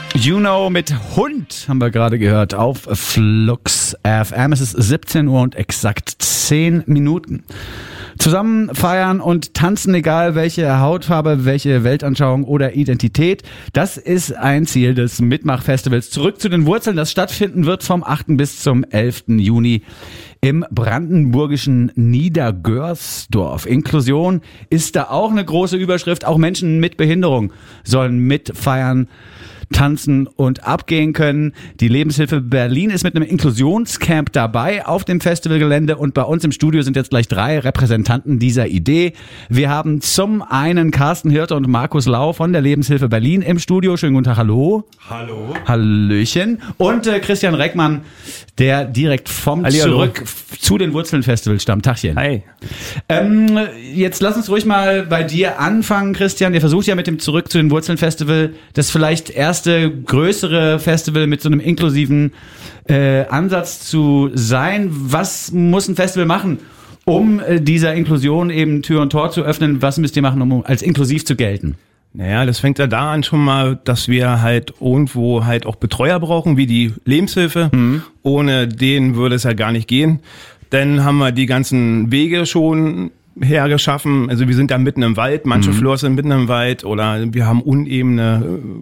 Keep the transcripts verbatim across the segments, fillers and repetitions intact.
Juno mit Hund haben wir gerade gehört auf Flux F M. Es ist siebzehn Uhr und exakt zehn Minuten. Zusammen feiern und tanzen, egal welche Hautfarbe, welche Weltanschauung oder Identität. Das ist ein Ziel des Mitmach-Festivals. Zurück zu den Wurzeln, das stattfinden wird vom achten bis zum elften Juni im brandenburgischen Niedergörsdorf. Inklusion ist da auch eine große Überschrift. Auch Menschen mit Behinderung sollen mitfeiern, tanzen und abgehen können. Die Lebenshilfe Berlin ist mit einem Inklusionscamp dabei auf dem Festivalgelände und bei uns im Studio sind jetzt gleich drei Repräsentanten dieser Idee. Wir haben zum einen Carsten Hirte und Markus Lau von der Lebenshilfe Berlin im Studio. Schönen guten Tag, hallo. Hallo. Hallöchen. Und äh, Christian Reckmann, der direkt vom Halli, Zurück hallo. zu den Wurzeln Festival stammt. Tachchen. Hi. Ähm, jetzt lass uns ruhig mal bei dir anfangen, Christian. Ihr versucht ja mit dem Zurück zu den Wurzeln Festival das vielleicht erste größere Festival mit so einem inklusiven äh, Ansatz zu sein. Was muss ein Festival machen, um äh, dieser Inklusion eben Tür und Tor zu öffnen? Was müsst ihr machen, um als inklusiv zu gelten? Naja, das fängt ja da an schon mal, dass wir halt irgendwo halt auch Betreuer brauchen, wie die Lebenshilfe. Mhm. Ohne den würde es ja gar nicht gehen. Dann haben wir die ganzen Wege schon hergeschaffen. Also wir sind da mitten im Wald, manche mhm. Flurs sind mitten im Wald oder wir haben unebene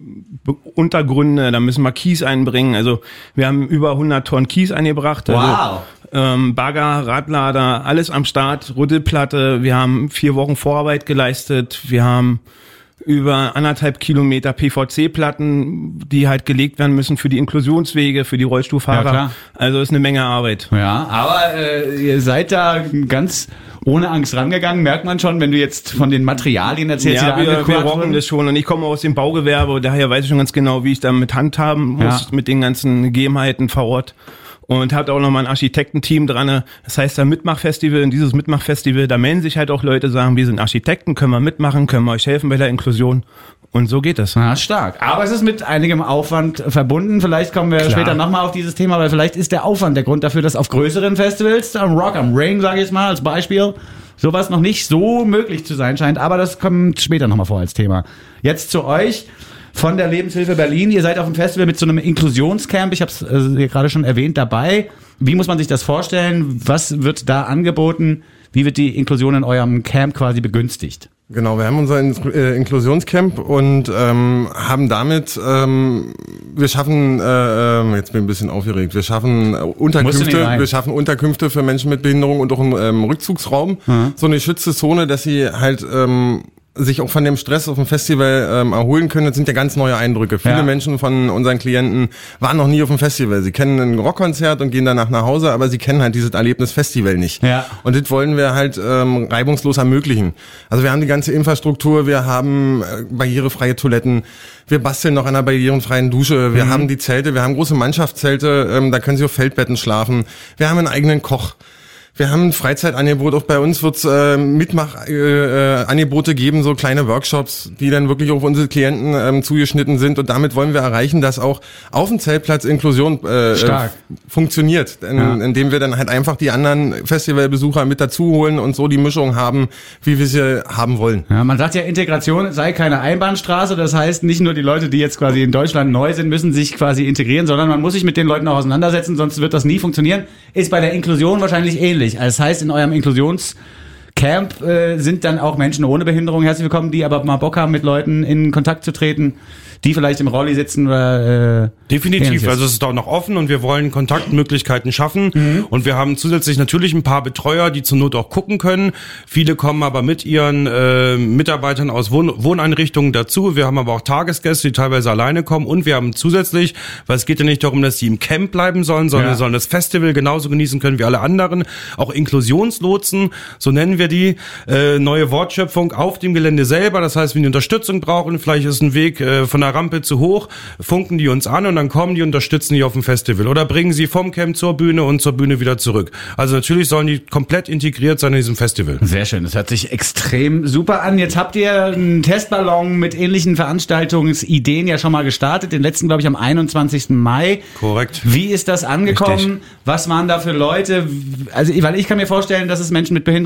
Untergründe, da müssen wir Kies einbringen. Also wir haben über hundert Tonnen Kies eingebracht. Wow. Also, ähm, Bagger, Radlader, alles am Start, Rüttelplatte. Wir haben vier Wochen Vorarbeit geleistet. Wir haben über anderthalb Kilometer P V C-Platten, die halt gelegt werden müssen für die Inklusionswege, für die Rollstuhlfahrer. Ja, klar. Also ist eine Menge Arbeit. Ja, aber äh, ihr seid da ganz ohne Angst rangegangen, merkt man schon, wenn du jetzt von den Materialien erzählst, ja, die da wir, wir rocken das schon und ich komme aus dem Baugewerbe, daher weiß ich schon ganz genau, wie ich da mit handhaben muss, ja. mit den ganzen Gegebenheiten vor Ort. Und hat auch nochmal ein Architektenteam dran. Das heißt, ein Mitmachfestival, in dieses Mitmachfestival, da melden sich halt auch Leute, sagen, wir sind Architekten, können wir mitmachen, können wir euch helfen bei der Inklusion. Und so geht es. Ja, stark. Aber es ist mit einigem Aufwand verbunden. Vielleicht kommen wir Klar. später nochmal auf dieses Thema, weil vielleicht ist der Aufwand der Grund dafür, dass auf größeren Festivals, am Rock am Ring, sage ich jetzt mal als Beispiel, sowas noch nicht so möglich zu sein scheint. Aber das kommt später nochmal vor als Thema. Jetzt zu euch. Von der Lebenshilfe Berlin. Ihr seid auf dem Festival mit so einem Inklusionscamp, ich habe es äh, gerade schon erwähnt, dabei. Wie muss man sich das vorstellen? Was wird da angeboten? Wie wird die Inklusion in eurem Camp quasi begünstigt? Genau, wir haben unser äh, Inklusionscamp und ähm, haben damit, ähm, wir schaffen, äh, jetzt bin ich ein bisschen aufgeregt, wir schaffen äh, Unterkünfte, wir schaffen Unterkünfte für Menschen mit Behinderung und auch einen ähm, Rückzugsraum, mhm. so eine geschützte Zone, dass sie halt ähm, sich auch von dem Stress auf dem Festival ähm, erholen können. Das sind ja ganz neue Eindrücke. Viele ja. Menschen von unseren Klienten waren noch nie auf dem Festival. Sie kennen ein Rockkonzert und gehen danach nach Hause, aber sie kennen halt dieses Erlebnis Festival nicht. Ja. Und das wollen wir halt ähm, reibungslos ermöglichen. Also wir haben die ganze Infrastruktur, wir haben äh, barrierefreie Toiletten, wir basteln noch an einer barrierefreien Dusche, wir mhm. haben die Zelte, wir haben große Mannschaftszelte, ähm, da können sie auf Feldbetten schlafen. Wir haben einen eigenen Koch. Wir haben ein Freizeitangebot, auch bei uns wird es äh, Mitmachangebote äh, geben, so kleine Workshops, die dann wirklich auf unsere Klienten ähm, zugeschnitten sind und damit wollen wir erreichen, dass auch auf dem Zeltplatz Inklusion äh, äh, funktioniert, in, ja. indem wir dann halt einfach die anderen Festivalbesucher mit dazu holen und so die Mischung haben, wie wir sie haben wollen. Ja, man sagt ja, Integration sei keine Einbahnstraße, das heißt nicht nur die Leute, die jetzt quasi in Deutschland neu sind, müssen sich quasi integrieren, sondern man muss sich mit den Leuten auch auseinandersetzen, sonst wird das nie funktionieren. Ist bei der Inklusion wahrscheinlich ähnlich. Das heißt, in eurem Inklusionscamp äh, sind dann auch Menschen ohne Behinderung herzlich willkommen, die aber mal Bock haben, mit Leuten in Kontakt zu treten, die vielleicht im Rolli sitzen oder äh, definitiv, ähnliches. Also es ist auch noch offen und wir wollen Kontaktmöglichkeiten schaffen mhm. und wir haben zusätzlich natürlich ein paar Betreuer, die zur Not auch gucken können. Viele kommen aber mit ihren äh, Mitarbeitern aus Wohn- Wohneinrichtungen dazu. Wir haben aber auch Tagesgäste, die teilweise alleine kommen und wir haben zusätzlich, weil es geht ja nicht darum, dass sie im Camp bleiben sollen, sondern ja. sollen das Festival genauso genießen können wie alle anderen. Auch Inklusionslotsen, so nennen wir die, äh, neue Wortschöpfung auf dem Gelände selber. Das heißt, wenn die Unterstützung brauchen, vielleicht ist ein Weg äh, von der Rampe zu hoch, funken die uns an und dann kommen die, unterstützen die auf dem Festival oder bringen sie vom Camp zur Bühne und zur Bühne wieder zurück. Also natürlich sollen die komplett integriert sein in diesem Festival. Sehr schön, das hört sich extrem super an. Jetzt habt ihr einen Testballon mit ähnlichen Veranstaltungsideen ja schon mal gestartet, den letzten, glaube ich, am einundzwanzigsten Mai. Korrekt. Wie ist das angekommen? Richtig. Was waren da für Leute? Also, weil ich kann mir vorstellen, dass es Menschen mit Behinderung gibt, die jetzt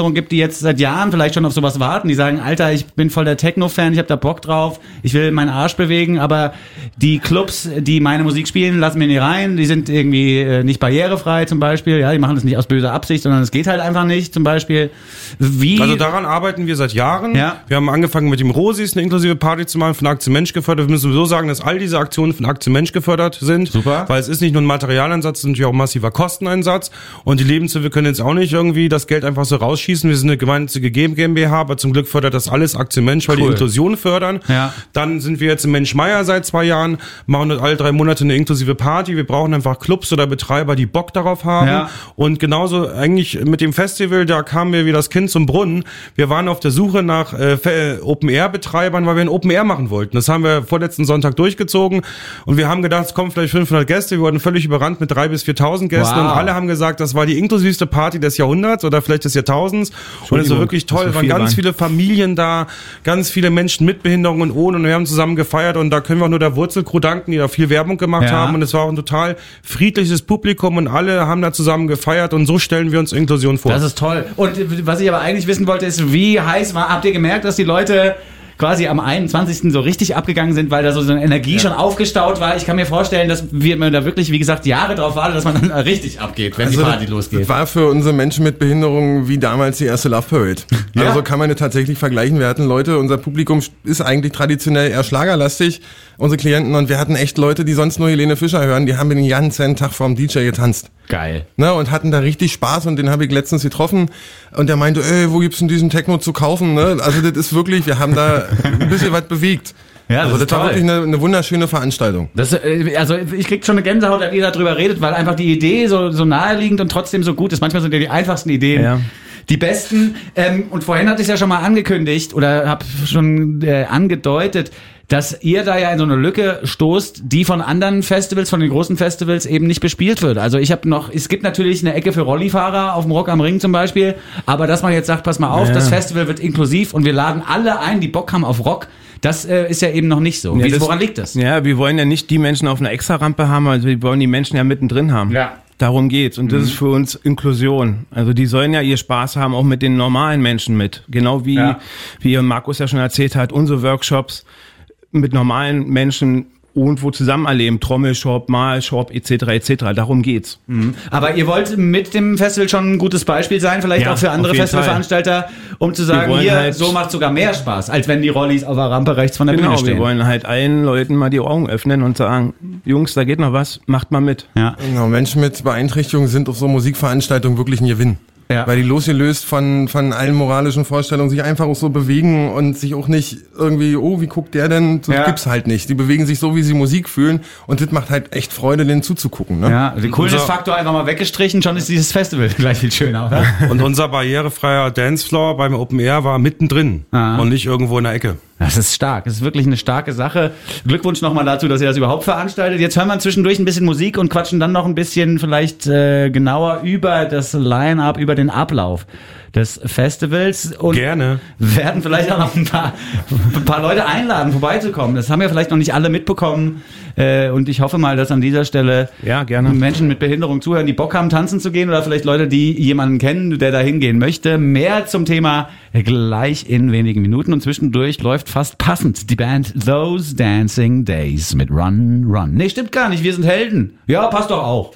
jetzt seit Jahren vielleicht schon auf sowas warten. Die sagen, Alter, ich bin voll der Techno-Fan, ich habe da Bock drauf, ich will meinen Arsch bewegen, aber die Clubs, die meine Musik spielen, lassen mir nicht rein. Die sind irgendwie äh, nicht barrierefrei zum Beispiel. Ja, die machen das nicht aus böser Absicht, sondern es geht halt einfach nicht zum Beispiel. Wie? Also daran arbeiten wir seit Jahren. Ja. Wir haben angefangen mit dem Rosis eine inklusive Party zu machen, von Aktion Mensch gefördert. Wir müssen sowieso sagen, dass all diese Aktionen von Aktion Mensch gefördert sind. Super. Weil es ist nicht nur ein Materialansatz, es ist natürlich auch ein massiver Kosteneinsatz. Und die Lebenshilfe können jetzt auch nicht irgendwie das Geld einfach so rausschießen. Wir sind eine gemeinnützige GmbH, aber zum Glück fördert das alles Aktion Mensch, weil cool. die Inklusion fördern. Ja. Dann sind wir jetzt im Mensch Meier seit zwei Jahren, machen alle drei Monate eine inklusive Party. Wir brauchen einfach Clubs oder Betreiber, die Bock darauf haben. Ja. Und genauso eigentlich mit dem Festival, da kamen wir wie das Kind zum Brunnen. Wir waren auf der Suche nach äh, Open-Air-Betreibern, weil wir ein Open-Air machen wollten. Das haben wir vorletzten Sonntag durchgezogen und wir haben gedacht, es kommen vielleicht fünfhundert Gäste. Wir wurden völlig überrannt mit drei bis viertausend Gästen wow. und alle haben gesagt, das war die inklusivste Party des Jahrhunderts oder vielleicht des Jahrtausends. Und es war wirklich toll. Es waren ganz viele Familien da, ganz viele Menschen mit Behinderung und ohne und wir haben zusammen gefeiert und da können wir auch nur der Wurzelcrew danken, die da viel Werbung gemacht ja. haben und es war auch ein total friedliches Publikum und alle haben da zusammen gefeiert und so stellen wir uns Inklusion vor. Das ist toll. Und was ich aber eigentlich wissen wollte, ist, wie heiß war, habt ihr gemerkt, dass die Leute quasi am einundzwanzigsten so richtig abgegangen sind, weil da so, so eine Energie ja. schon aufgestaut war. Ich kann mir vorstellen, dass wir man da wirklich, wie gesagt, Jahre drauf wartet, dass man dann richtig abgeht, wenn also die Party das, losgeht. Das war für unsere Menschen mit Behinderung wie damals die erste Love Parade. Ja. Also kann man das tatsächlich vergleichen. Wir hatten Leute, unser Publikum ist eigentlich traditionell eher schlagerlastig, unsere Klienten, und wir hatten echt Leute, die sonst nur Helene Fischer hören, die haben den ganzen Tag vorm D J getanzt. Geil. Ne, und hatten da richtig Spaß und den habe ich letztens getroffen und der meinte, ey, wo gibt's denn diesen Techno zu kaufen? Ne? Also das ist wirklich, wir haben da ein bisschen was bewegt. Ja, das also das ist war toll. wirklich eine, eine wunderschöne Veranstaltung. Das, also ich krieg schon eine Gänsehaut, wenn ihr darüber redet, weil einfach die Idee so, so naheliegend und trotzdem so gut ist. Manchmal sind ja die einfachsten Ideen ja. die besten. Ähm, und vorhin hatte ich es ja schon mal angekündigt oder habe schon äh, angedeutet, dass ihr da ja in so eine Lücke stoßt, die von anderen Festivals, von den großen Festivals eben nicht bespielt wird. Also ich habe noch, es gibt natürlich eine Ecke für Rollifahrer auf dem Rock am Ring zum Beispiel, aber dass man jetzt sagt, pass mal auf, ja. das Festival wird inklusiv und wir laden alle ein, die Bock haben auf Rock, das äh, ist ja eben noch nicht so. Ja, Wie, das, woran liegt das? Ja, wir wollen ja nicht die Menschen auf einer Extra-Rampe haben, also wir wollen die Menschen ja mittendrin haben. Ja. Darum geht's. Und das mhm. ist für uns Inklusion. Also die sollen ja ihr Spaß haben, auch mit den normalen Menschen mit. Genau wie, ja. wie Markus ja schon erzählt hat, unsere Workshops mit normalen Menschen irgendwo zusammen erleben. Trommelshop, Malshop, et cetera et cetera. Darum geht's. Mhm. Aber ihr wollt mit dem Festival schon ein gutes Beispiel sein, vielleicht ja, auch für andere Festivalveranstalter, um zu sagen, hier, halt so macht sogar mehr Spaß, als wenn die Rollis auf der Rampe rechts von der genau, Bühne stehen. Wir wollen halt allen Leuten mal die Augen öffnen und sagen, Jungs, da geht noch was, macht mal mit. Ja. Genau, Menschen mit Beeinträchtigungen sind auf so Musikveranstaltungen wirklich ein Gewinn. Ja. Weil die losgelöst von, von allen moralischen Vorstellungen sich einfach auch so bewegen und sich auch nicht irgendwie, oh, wie guckt der denn? Das ja. gibt's halt nicht. Die bewegen sich so, wie sie Musik fühlen und das macht halt echt Freude, denen zuzugucken. Ne? Ja, den Kultusfaktor einfach mal weggestrichen, schon ist dieses Festival gleich viel schöner, oder? Und unser barrierefreier Dancefloor beim Open Air war mittendrin ah. und nicht irgendwo in der Ecke. Das ist stark, das ist wirklich eine starke Sache. Glückwunsch nochmal dazu, dass ihr das überhaupt veranstaltet. Jetzt hören wir zwischendurch ein bisschen Musik und quatschen dann noch ein bisschen vielleicht äh, genauer über das Line-Up, über den Ablauf des Festivals. Und gerne. Werden vielleicht auch noch ein paar, ein paar Leute einladen, vorbeizukommen. Das haben ja vielleicht noch nicht alle mitbekommen. Äh, und ich hoffe mal, dass an dieser Stelle ja, gerne. Menschen mit Behinderung zuhören, die Bock haben, tanzen zu gehen oder vielleicht Leute, die jemanden kennen, der da hingehen möchte. Mehr zum Thema gleich in wenigen Minuten. Und zwischendurch läuft fast passend die Band Those Dancing Days mit Run, Run. Nee, stimmt gar nicht. Wir sind Helden. Ja, passt doch auch.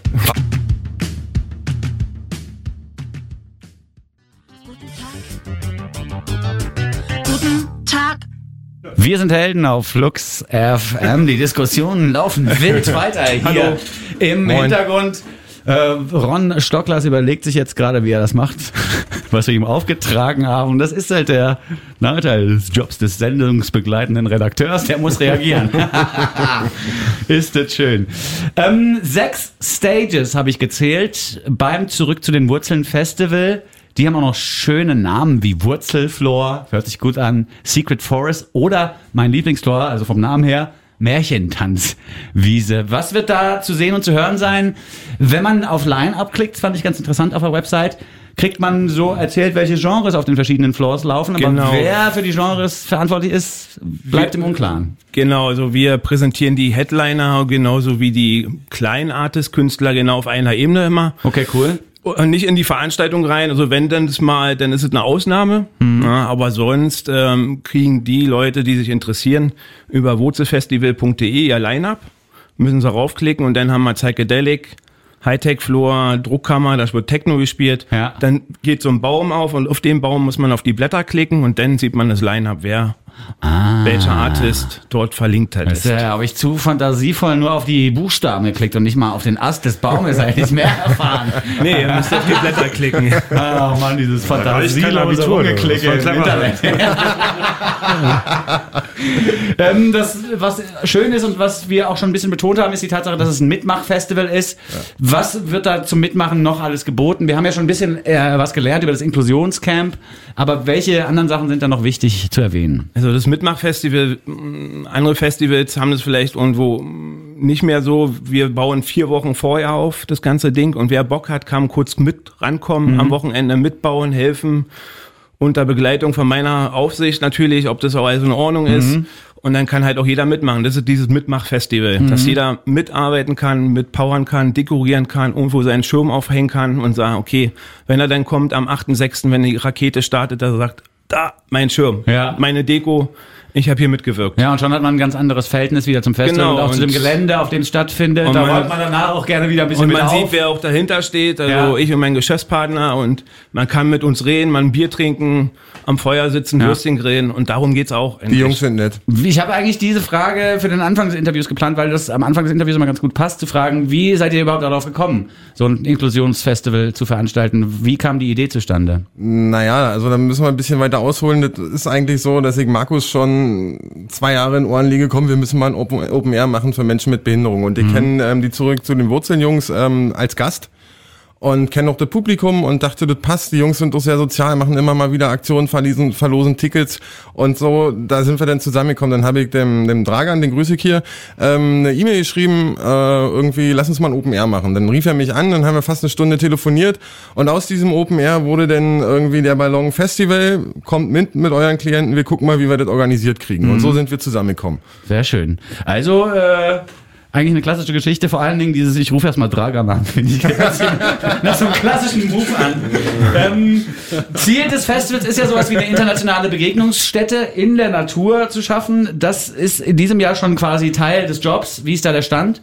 Guten Tag. Wir sind Helden auf Flux F M. Die Diskussionen laufen wild weiter hier Hallo. Im Moin. Hintergrund. Äh, Ron Stocklas überlegt sich jetzt gerade, wie er das macht, was wir ihm aufgetragen haben. Das ist halt der Nachteil des Jobs des sendungsbegleitenden Redakteurs. Der muss reagieren. Ist das schön. Ähm, sechs Stages habe ich gezählt beim Zurück zu den Wurzeln Festival. Die haben auch noch schöne Namen wie Wurzelfloor, hört sich gut an, Secret Forest oder mein Lieblingsfloor, also vom Namen her, Märchentanzwiese. Was wird da zu sehen und zu hören sein? Wenn man auf Line-Up klickt, fand ich ganz interessant auf der Website, kriegt man so erzählt, welche Genres auf den verschiedenen Floors laufen, aber genau. wer für die Genres verantwortlich ist, bleibt wir, im Unklaren. Genau, also wir präsentieren die Headliner genauso wie die kleinen Artist-Künstler genau auf einer Ebene immer. Okay, cool. nicht in die Veranstaltung rein. Also wenn dann das mal, dann ist es eine Ausnahme. Mhm. Ja, aber sonst ähm, kriegen die Leute, die sich interessieren, über wurzelfestival punkt de ihr Line-Up, müssen sie raufklicken und dann haben wir Psychedelic, Hightech-Floor, Druckkammer, da wird Techno gespielt. Ja. Dann geht so ein Baum auf und auf dem Baum muss man auf die Blätter klicken und dann sieht man das Line-Up, wer ah. welcher Artist dort verlinkt halt ist. Das äh, habe ich zu fantasievoll nur auf die Buchstaben geklickt und nicht mal auf den Ast des Baumes eigentlich mehr erfahren. Nee, ihr müsst auf die Blätter klicken. Oh Mann, dieses fantasielose Rumgeklicke im Internet. ähm, das, was schön ist und was wir auch schon ein bisschen betont haben, ist die Tatsache, dass es ein Mitmachfestival ist. Ja. Was wird da zum Mitmachen noch alles geboten? Wir haben ja schon ein bisschen äh, was gelernt über das Inklusionscamp, aber welche anderen Sachen sind da noch wichtig zu erwähnen? Also das Mitmachfestival, andere Festivals haben das vielleicht irgendwo nicht mehr so. Wir bauen vier Wochen vorher auf, das ganze Ding. Und wer Bock hat, kann kurz mit rankommen, mhm. am Wochenende mitbauen, helfen. Unter Begleitung von meiner Aufsicht natürlich, ob das auch alles in Ordnung ist. Mhm. Und dann kann halt auch jeder mitmachen. Das ist dieses Mitmachfestival, mhm. dass jeder mitarbeiten kann, mitpowern kann, dekorieren kann, irgendwo seinen Schirm aufhängen kann und sagen, okay, wenn er dann kommt am achten sechsten, wenn die Rakete startet, dass er sagt, da, mein Schirm, ja. meine Deko, ich habe hier mitgewirkt. Ja, und schon hat man ein ganz anderes Verhältnis wieder zum Festival genau, und auch und zu dem Gelände, auf dem es stattfindet. Da wollte man danach auch gerne wieder ein bisschen und mit man auf. sieht, wer auch dahinter steht, also ja. ich und mein Geschäftspartner und man kann mit uns reden, man ein Bier trinken, am Feuer sitzen, ja. Würstchen grillen und darum geht's auch. Die Jungs sind nett. Ich habe eigentlich diese Frage für den Anfang des Interviews geplant, weil das am Anfang des Interviews immer ganz gut passt, zu fragen, wie seid ihr überhaupt darauf gekommen, so ein Inklusionsfestival zu veranstalten? Wie kam die Idee zustande? Naja, also da müssen wir ein bisschen weiter ausholen. Das ist eigentlich so, dass ich Markus schon zwei Jahre in Ohren liege, komm, wir müssen mal ein Open, Open Air machen für Menschen mit Behinderung. Und ich mhm. kenne ähm, die zurück zu den Wurzeln-Jungs ähm, als Gast und kenne auch das Publikum und dachte, das passt. Die Jungs sind doch sehr sozial, machen immer mal wieder Aktionen, verlosen, verlosen Tickets und so. Da sind wir dann zusammengekommen. Dann habe ich dem, dem Dragan, den grüße ich hier, ähm, eine E-Mail geschrieben, äh, irgendwie, lass uns mal ein Open Air machen. Dann rief er mich an, dann haben wir fast eine Stunde telefoniert und aus diesem Open Air wurde dann irgendwie der Ballon Festival, kommt mit mit euren Klienten, wir gucken mal, wie wir das organisiert kriegen. Mhm. Und so sind wir zusammengekommen. Sehr schön. Also, äh eigentlich eine klassische Geschichte, vor allen Dingen dieses, ich rufe erstmal Dragan an, finde ich. Nach so einem klassischen Move an. ähm, Ziel des Festivals ist ja sowas wie eine internationale Begegnungsstätte in der Natur zu schaffen. Das ist in diesem Jahr schon quasi Teil des Jobs. Wie ist da der Stand?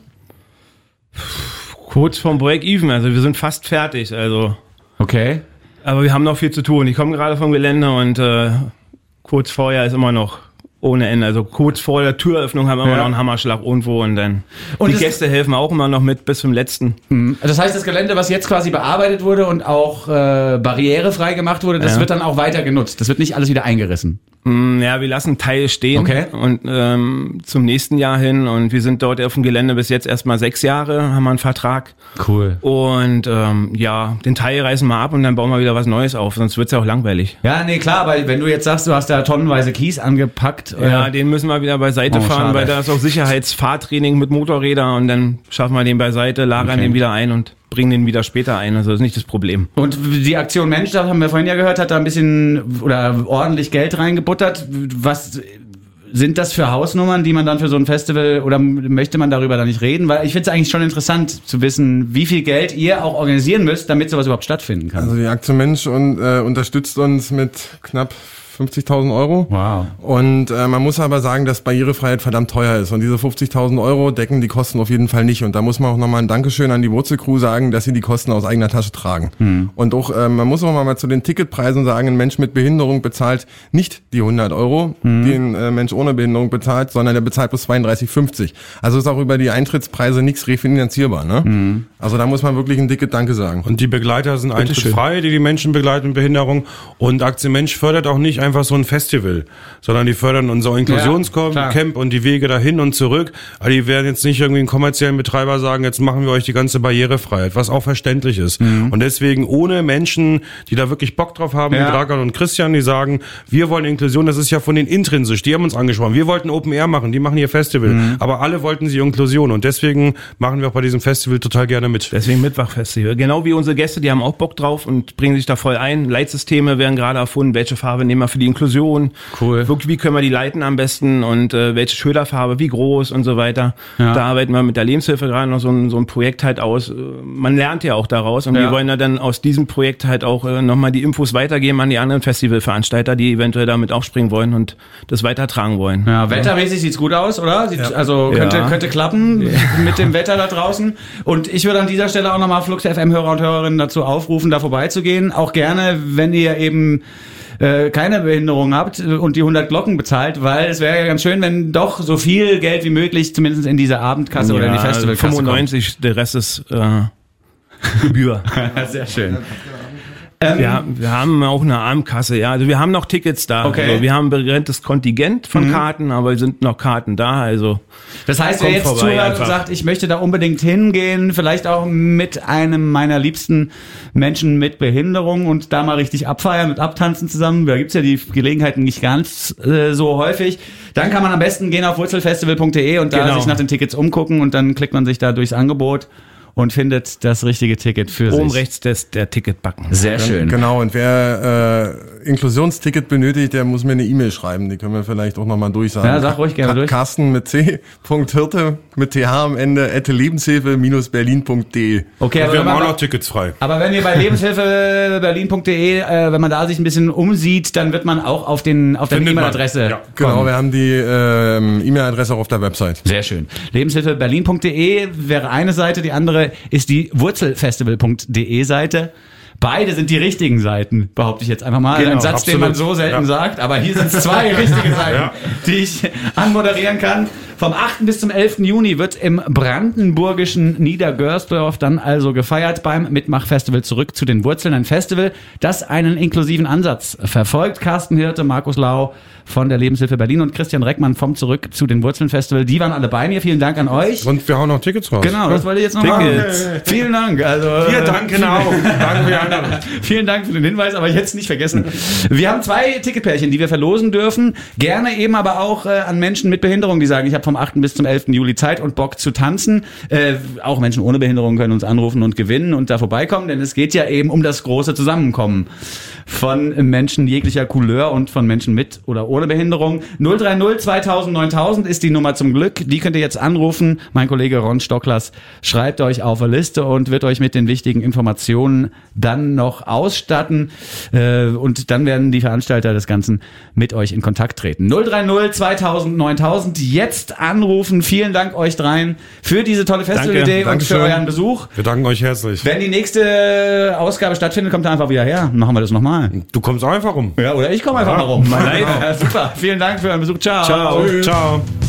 Kurz vorm Break-Even, also wir sind fast fertig. Also. Okay. Aber wir haben noch viel zu tun. Ich komme gerade vom Gelände und äh, kurz vorher ist immer noch ohne Ende. Also kurz vor der Türöffnung haben wir ja. immer noch einen Hammerschlag irgendwo und dann und die Gäste helfen auch immer noch mit bis zum letzten. Mhm. Das heißt, das Gelände, was jetzt quasi bearbeitet wurde und auch äh, barrierefrei gemacht wurde, das ja. wird dann auch weiter genutzt. Das wird nicht alles wieder eingerissen. Ja, wir lassen Teile stehen okay. und ähm, zum nächsten Jahr hin und wir sind dort auf dem Gelände bis jetzt erstmal sechs Jahre, haben wir einen Vertrag. Cool. Und ähm, ja, den Teil reißen wir ab und dann bauen wir wieder was Neues auf, sonst wird's ja auch langweilig. Ja, nee, klar, weil wenn du jetzt sagst, du hast da tonnenweise Kies angepackt. Ja, äh, den müssen wir wieder beiseite oh, fahren, schade. Weil da ist auch Sicherheitsfahrtraining mit Motorrädern und dann schaffen wir den beiseite, lagern okay. den wieder ein und bringen den wieder später ein, also das ist nicht das Problem. Und die Aktion Mensch, das haben wir vorhin ja gehört, hat da ein bisschen oder ordentlich Geld reingebuttert. Was sind das für Hausnummern, die man dann für so ein Festival, oder möchte man darüber da nicht reden? Weil ich finde es eigentlich schon interessant zu wissen, wie viel Geld ihr auch organisieren müsst, damit sowas überhaupt stattfinden kann. Also die Aktion Mensch und, äh, unterstützt uns mit knapp fünfzigtausend Euro. Wow. Und äh, man muss aber sagen, dass Barrierefreiheit verdammt teuer ist. Und diese fünfzigtausend Euro decken die Kosten auf jeden Fall nicht. Und da muss man auch nochmal ein Dankeschön an die Wurzelcrew sagen, dass sie die Kosten aus eigener Tasche tragen. Hm. Und auch, äh, man muss auch mal zu den Ticketpreisen sagen, ein Mensch mit Behinderung bezahlt nicht die hundert Euro, hm. die ein äh, Mensch ohne Behinderung bezahlt, sondern der bezahlt bloß zweiunddreißig fünfzig. Also ist auch über die Eintrittspreise nichts refinanzierbar. Ne? Hm. Also da muss man wirklich ein dickes Danke sagen. Und die Begleiter sind eintrittfrei, die die Menschen begleiten mit Behinderung. Und Aktion Mensch fördert auch nicht einfach so ein Festival, sondern die fördern unser Inklusionscamp ja, und die Wege dahin und zurück. Aber die werden jetzt nicht irgendwie einen kommerziellen Betreiber sagen, jetzt machen wir euch die ganze Barrierefreiheit, was auch verständlich ist. Mhm. Und deswegen ohne Menschen, die da wirklich Bock drauf haben, ja. wie Dragan und Christian, die sagen, wir wollen Inklusion, das ist ja von denen intrinsisch, die haben uns angesprochen. Wir wollten Open Air machen, die machen hier Festival. Mhm. Aber alle wollten sie Inklusion und deswegen machen wir auch bei diesem Festival total gerne mit. Deswegen Mitmachfestival. Genau wie unsere Gäste, die haben auch Bock drauf und bringen sich da voll ein. Leitsysteme werden gerade erfunden, welche Farbe nehmen wir für die Inklusion. Cool. Wirklich, wie können wir die leiten am besten und äh, welche Schilderfarbe, wie groß und so weiter. Ja. Da arbeiten wir mit der Lebenshilfe gerade noch so ein, so ein Projekt halt aus. Man lernt ja auch daraus und Ja. wir wollen ja dann aus diesem Projekt halt auch äh, nochmal die Infos weitergeben an die anderen Festivalveranstalter, die eventuell damit aufspringen wollen und das weitertragen wollen. Ja, wettermäßig sieht's gut aus, oder? Sieht, Ja. Also könnte, Ja. könnte klappen mit dem Wetter da draußen. Und ich würde an dieser Stelle auch nochmal Flux F M-Hörer und Hörerinnen dazu aufrufen, da vorbeizugehen. Auch gerne, wenn ihr eben äh, keine Behinderung habt und die hundert Glocken bezahlt, weil es wäre ja ganz schön, wenn doch so viel Geld wie möglich zumindest in diese Abendkasse oder in die Festivalkasse fünfundneunzig, der Rest ist äh, Gebühr. kommt. Sehr schön. Ja, wir haben auch eine Abendkasse, ja. Also wir haben noch Tickets da. Okay. Also wir haben ein begrenztes Kontingent von Mhm. Karten, aber es sind noch Karten da. Also Das heißt, wer Kommt jetzt vorbei zuhört und einfach. sagt, ich möchte da unbedingt hingehen, vielleicht auch mit einem meiner liebsten Menschen mit Behinderung und da mal richtig abfeiern und abtanzen zusammen, da gibt's ja die Gelegenheiten nicht ganz äh, so häufig, dann kann man am besten gehen auf wurzelfestival punkt de und da Genau. sich nach den Tickets umgucken und dann klickt man sich da durchs Angebot und findet das richtige Ticket für oben sich. rechts des, der Ticketbacken. Sehr schön. Genau, und wer äh, Inklusionsticket benötigt, der muss mir eine E-Mail schreiben. Die können wir vielleicht auch nochmal durchsagen. Ja, sag ruhig gerne Ka- durch. Carsten mit C. Hirte mit T H am Ende at lebenshilfe berlin punkt de. Okay, aber Wir wenn haben auch man, noch Tickets frei. aber wenn ihr bei lebenshilfe berlin punkt de, äh, wenn man da sich ein bisschen umsieht, dann wird man auch auf den auf deine Findet man. E-Mail-Adresse Ja, Genau, kommen. wir haben die ähm, E-Mail-Adresse auch auf der Website. Sehr schön. lebenshilfe berlin punkt de wäre eine Seite, die andere ist die wurzelfestival punkt de Seite. Beide sind die richtigen Seiten, behaupte ich jetzt einfach mal. Genau, Ein Satz, den man absolut. so selten Ja. sagt, aber hier sind es zwei richtige Seiten, Ja. die ich anmoderieren kann. Vom achten bis zum elften Juni wird im brandenburgischen Niedergörsdorf dann also gefeiert beim Mitmachfestival Zurück zu den Wurzeln. Ein Festival, das einen inklusiven Ansatz verfolgt. Carsten Hirte, Markus Lau von der Lebenshilfe Berlin und Christian Reckmann vom Zurück zu den Wurzeln Festival. Die waren alle bei mir. Vielen Dank an euch. Und wir hauen noch Tickets raus. Genau, das wollte ich jetzt noch machen. Vielen Dank. Also, Wir danken auch. Danke für die Einladung. Vielen Dank für den Hinweis, aber jetzt nicht vergessen. Wir haben zwei Ticketpärchen, die wir verlosen dürfen. Gerne eben aber auch äh, an Menschen mit Behinderung, die sagen, ich habe vom achten bis zum elften Juli Zeit und Bock zu tanzen. Äh, auch Menschen ohne Behinderung können uns anrufen und gewinnen und da vorbeikommen, denn es geht ja eben um das große Zusammenkommen von Menschen jeglicher Couleur und von Menschen mit oder ohne Behinderung. null drei null zweitausend neuntausend ist die Nummer zum Glück. Die könnt ihr jetzt anrufen. Mein Kollege Ron Stocklers schreibt euch auf eine Liste und wird euch mit den wichtigen Informationen dann noch ausstatten. Äh, und dann werden die Veranstalter des Ganzen mit euch in Kontakt treten. null drei null zweitausend neuntausend. Jetzt anrufen. Vielen Dank euch dreien für diese tolle Festivalidee und für Dankeschön. euren Besuch. Wir danken euch herzlich. Wenn die nächste Ausgabe stattfindet, kommt ihr einfach wieder her. Machen wir das nochmal. Du kommst auch einfach rum. Ja, oder ich komme einfach mal rum. Ja, super. Vielen Dank für euren Besuch. Ciao. Ciao. Ciao.